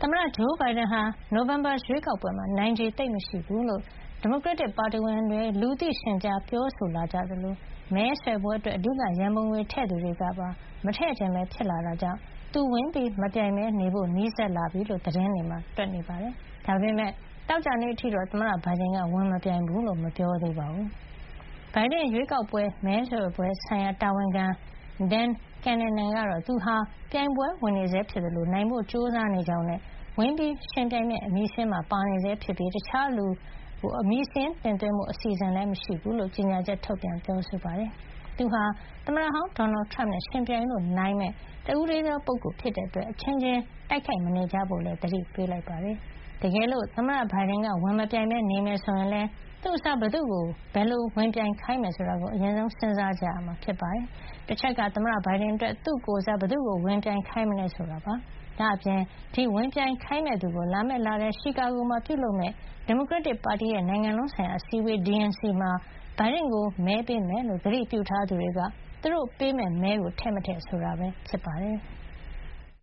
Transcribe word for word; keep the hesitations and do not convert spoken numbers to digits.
သမ္မတဂျိုးဘိုင်ဒန်ဟာနိုဝင်ဘာရွေးကောက်ပွဲမှာနိုင်ခြေသိပ်မရှိဘူးလို့ဒီမိုကရက်တစ်ပါတီဝင်တွေလူသိရှင်ကြားပြောဆိုလာကြသလိုမဲဆွယ်ပွဲအတွက်အဓိကရန်ပုံငွေထည့်သူတွေကပါမထည့်ချင်ပဲဖြစ်လာတာကြောင့်သူဝင်ပြီးမပြိုင်မဲနေဖို့နီးစပ်လာပြီလို့သတင်းတွေမှာတွက်နေပါတယ်။ဒါပေမဲ့တောက်ကြနေ့အထိတော့သမ္မတဘိုင်ဒန်ကဝင်မပြိုင်ဘူးလို့မပြောသေးပါဘူး။ဘိုင်ဒန်ရွေးကောက်ပွဲမဲဆွယ်ပွဲဆိုင်ရာတာဝန်ခံဒန်ကန်နန်ကတော့သူဟာပြိုင်ပွဲဝင်နေဆဲဖြစ်တယ်လို့နိုင်ဖို့ကြိုးစားနေကြောင်းနဲ့ဝင်ပြီးရှင်ပြိုင်မဲ့အမည်စင်းမှာပါနေဆဲဖြစ်ပြီးတခြားလူအမည်စင်းတင်သွင်းမှုအစီအစဉ်လည်းမရှိဘူးလို့ကြေညာချက်ထုတ်ပြန်ပြောဆိုပါတယ်။သူဟာသမ္မတဟောင်းဒေါ်နယ်ထရမ့်နဲ့ရှင်ပြိုင်လို့နိုင်မဲ့တဦးတည်းသောပုဂ္ဂိုလ်ဖြစ်တဲ့အတွက်အချင်းချင်းတိုက်ခိုက်မနေကြဖို့လည်းသတိပေးလိုက်ပါတယ်။တကယ်လို့သမ္မတဘိုင်ဒန်ကဝင်မပြိုင်မဲ့နေမယ်ဆိုရင်လည်းသူ့အစားဘယ်သူ့ကိုဘယ်လိုဝင်ပြိုင်ခိုင်းမယ်ဆိုတာကိုအရင်ဆုံးစဉ်းစားကြရမှာဖြစ်ပါတယ်။တစ်ချက်ကသမ္မတဘိုင်ဒန်အတွက်သူ့ကိုယ်စားဘယ်သူ့ကိုဝင်ပြိုင်ခိုင်းမလဲဆိုတာပါ။ဒါအပြင်ဒီဝင်ပြိုင်ခိုင်းမဲ့သူကိုလာမယ့်လထဲရှီကာဂိုမှာပြုလုပ်မဲ့ဒီမိုကရက်တစ်ပါတီရဲ့နိုင်ငံလုံးဆိုင်ရာအစည်းအဝေး ဒီ အန် စီ မှာဘိုင်ဒန်ကိုမဲပေးမယ်လို့ကတိပြုထားသူတွေကသူတို့ပေးမဲ့မဲကိုထည့်မထည့်ဆိုတာပဲဖြစ်ပါတယ်။